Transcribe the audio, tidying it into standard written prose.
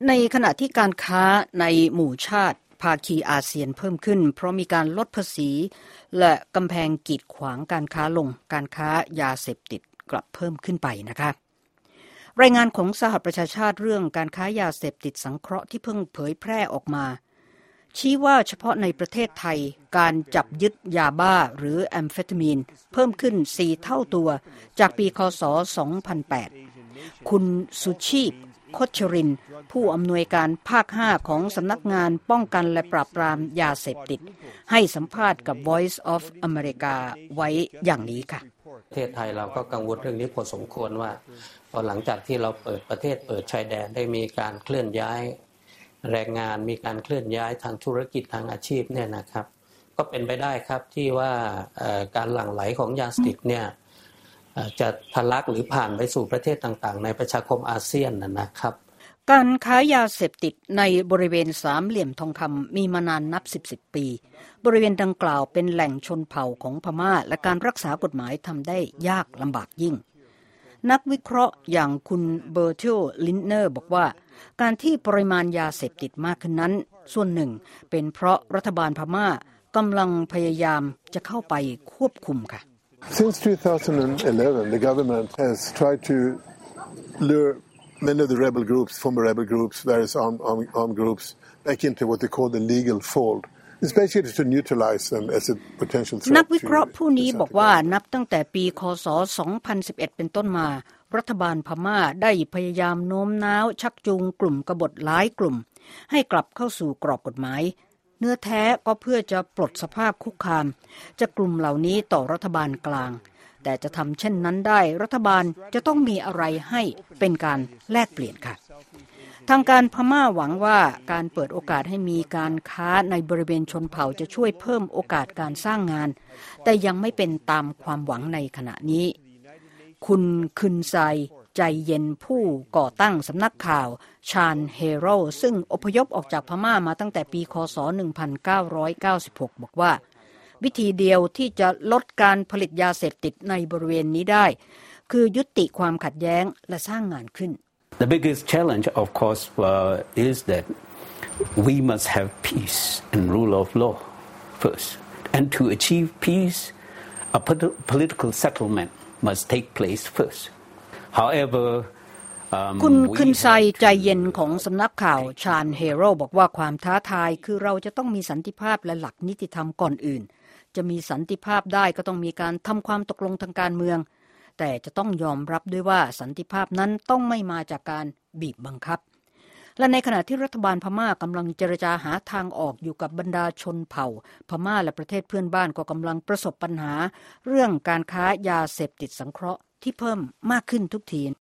ในขณะที่การค้าในหมู่ชาติภาคีอาเซียนเพิ่มขึ้นเพราะมีการลดภาษีและกำแพงกีดขวางการค้าลงการค้ายาเสพติดกลับเพิ่มขึ้นไปนะคะรายงานของสหประชาชาติเรื่องการค้ายาเสพติดสังเคราะห์ที่เพิ่งเผยแพร่ออกมาชี้ว่าเฉพาะในประเทศไทยการจับยึดยาบ้าหรือแอมเฟตามีนเพิ่มขึ้น4เท่าตัวจากปีคศ2008คุณสุชีพโคชรินทร์ผู้อำนวยการภาค5ของสำนักงานป้องกันและปราบปรามยาเสพติดให้สัมภาษณ์กับ Voice of America ไว้อย่างนี้ค่ะประเทศไทยเราก็กังวลเรื่องนี้พอสมควรว่าพอหลังจากที่เราเปิดประเทศเปิดชายแดนได้มีการเคลื่อนย้ายแรงงานมีการเคลื่อนย้ายทางธุรกิจทางอาชีพเนี่ยนะครับก็เป็นไปได้ครับที่ว่าการหลั่งไหลของยาเสพติดเนี่ยจะทะลักหรือผ่านไปสู่ประเทศต่างๆในประชาคมอาเซียนนะครับการค้ายาเสพติดในบริเวณสามเหลี่ยมทองคำมีมานานนับ10 ปีบริเวณดังกล่าวเป็นแหล่งชนเผ่าของพม่าและการรักษากฎหมายทำได้ยากลำบากยิ่งนักวิเคราะห์อย่างคุณเบอร์เทลลินเนอร์บอกว่าการที่ปริมาณยาเสพติดมากขึ้นนั้นส่วนหนึ่งเป็นเพราะรัฐบาลพม่ากำลังพยายามจะเข้าไปควบคุมค่ะ Since 2011, the government has tried to lure many of the rebel groups, former rebel groups, various armed groups, back into what they call the legal fold. It's basically to neutralize them as a potential threat. นักวิเคราะห์ผู้นี้บอกว่านับตั้งแต่ปีคศ2011เป็นต้นมารัฐบาลพม่าได้พยายามโน้มน้าวชักจูงกลุ่มกบฏหลายกลุ่มให้กลับเข้าสู่กรอบกฎหมายเนื้อแท้ก็เพื่อจะปลดสภาพคุกคามจากกลุ่มเหล่านี้ต่อรัฐบาลกลางแต่จะทำเช่นนั้นได้รัฐบาลจะต้องมีอะไรให้เป็นการแลกเปลี่ยนค่ะทางการพม่าหวังว่าการเปิดโอกาสให้มีการค้าในบริเวณชนเผ่าจะช่วยเพิ่มโอกาสการสร้างงานแต่ยังไม่เป็นตามความหวังในขณะนี้คุณคึนไซใจเย็นผู้ก่อตั้งสำนักข่าวชานเฮโร่ซึ่งอพยพออกจากพม่ามาตั้งแต่ปีคศ1996บอกว่าวิธีเดียวที่จะลดการผลิตยาเสพติดในบริเวณนี้ได้คือยุติความขัดแย้งและสร้างงานขึ้น The biggest challenge of course is that we must have peace and rule of law first and to achieve peace a political settlement must take place first however คุณคึนไซใจเย็นของสำนักข่าวชานเฮโร่บอกว่าความท้าทายคือเราจะต้องมีสันติภาพและหลักนิติธรรมก่อนอื่นจะมีสันติภาพได้ก็ต้องมีการทำความตกลงทางการเมืองแต่จะต้องยอมรับด้วยว่าสันติภาพนั้นต้องไม่มาจากการบีบบังคับและในขณะที่รัฐบาลพม่ากำลังเจรจาหาทางออกอยู่กับบรรดาชนเผ่าพม่าและประเทศเพื่อนบ้านก็กำลังประสบปัญหาเรื่องการค้ายาเสพติดสังเคราะห์ที่เพิ่มมากขึ้นทุกที